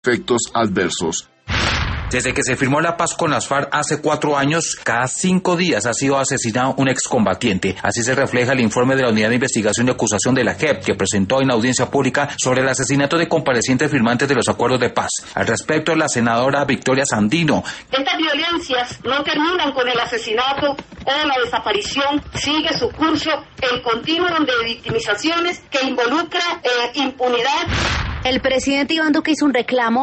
efectos adversos. Desde que se firmó la paz con las FARC hace 4 años, cada 5 días ha sido asesinado un excombatiente. Así se refleja el informe de la Unidad de Investigación y Acusación de la JEP, que presentó en audiencia pública sobre el asesinato de comparecientes firmantes de los acuerdos de paz. Al respecto, la senadora Victoria Sandino. Estas violencias no terminan con el asesinato o la desaparición, sigue su curso el continuo de victimizaciones que involucra impunidad. El presidente Iván Duque hizo un reclamo